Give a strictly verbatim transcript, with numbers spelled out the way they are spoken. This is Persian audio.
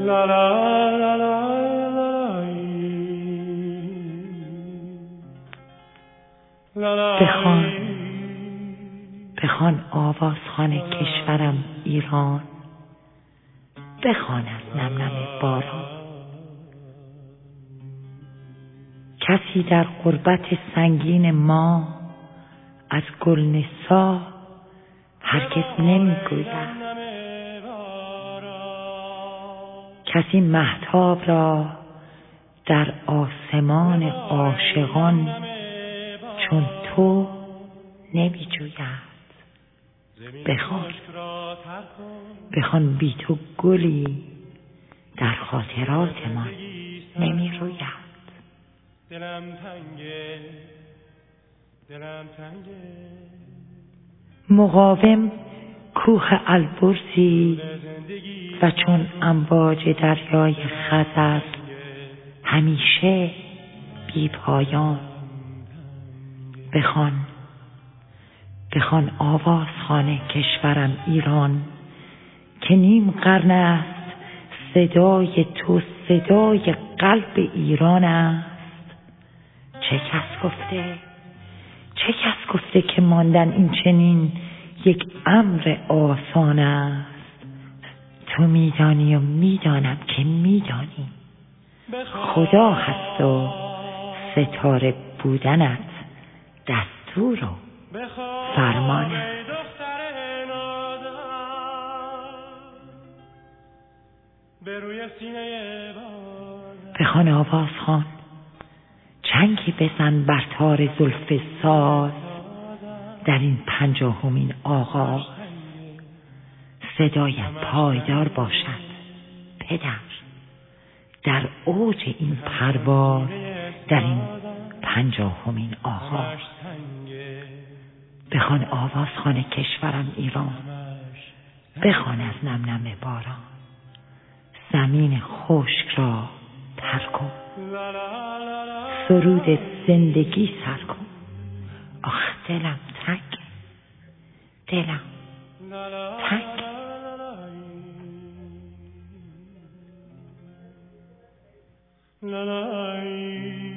لا لا لا لا بخوان بخوان آوازخوان کشورم ایران، بخوان از نم نم باران. کسی در غربت سنگین ما از گلنثار هرگز نمیگوید. کسی مهتاب را در آسمان عاشقان چون تو نمی جوید. بخوان بخوان بی تو گلی در خاطرات ما نمی روید. دلم تنگه دلم تنگه مقاوم کوه البرزی و چون امواج دریای خزر همیشه بی پایان. بخوان بخوان آوازخوان کشورم ایران که نیم قرن است صدای تو صدای قلب ایران است. چه کس گفته چه کس گفته که ماندن این چنین یک امر آسان است. تو میدانی و میدانم که میدانی خدا هست و ستاره بودنت دستور و فرمان است. بخوان آوازخوان چنگی بزن بر تار زلف ساز در این پنجاهمین آغاز. صدایم پایدار باشد پدر در اوج این پرواز در این پنجاهمین آغاز. بخوان آوازخوان کشورم ایران، بخوان از نم نم باران. زمین خشک را تر کن، سرود زندگی سر کن. آخ دلم تنگ دلم تنگ. لا لا